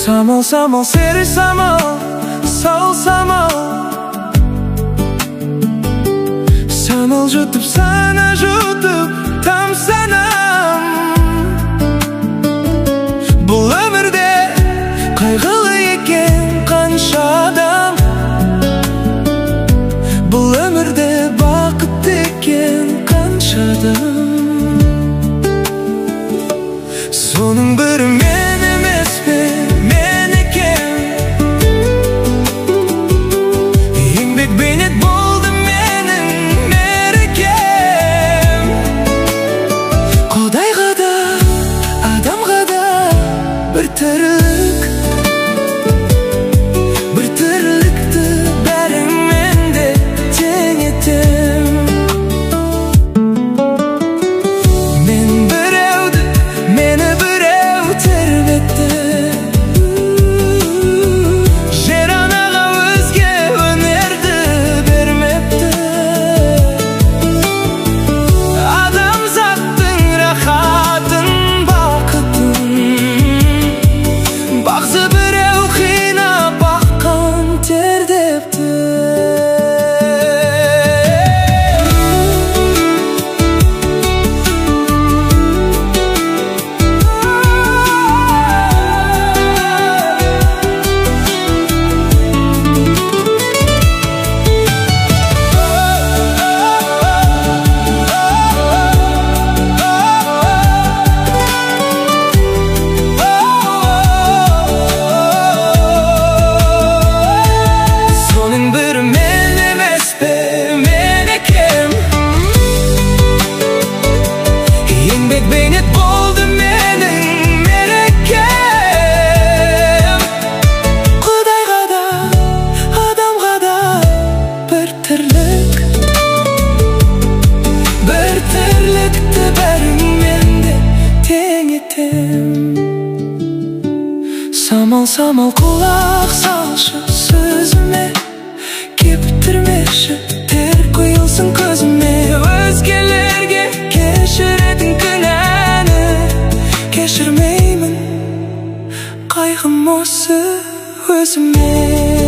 Самал, самал, серый самал, сал самал. Самал жұтып, сана жұтып, тамсанам. Бұл өмірде қайғылы екен қанша адам, бұл өмірде бақытты екен қанша адам. Соның бірі мен емес пе, мен екен. Еңбек бейнет болды менің мерекем. Құдайға да, адамға да бір тірлік, бір тірлікті бәріңмен де тең етем. Мен біреуді, мені біреу тербетті. Жер анаға өзге өнерді бермепті. Адамзаттың рахатын, бақытын бағзы біреу қинап баққан тердепті. Соның бірі мен емес пе, мен екем. Еңбек бейнет болды менің мерекем. Құдайға да, адамға да бір тірлік, бір тірлікті бәріңмен де тең етем. Самал, самал, құлақ салшы сөзіме, кептірмеші тер құйылсын көзіме. Өзгелерге кешіретін күнәні кешірмеймін, қайғым осы өзіме.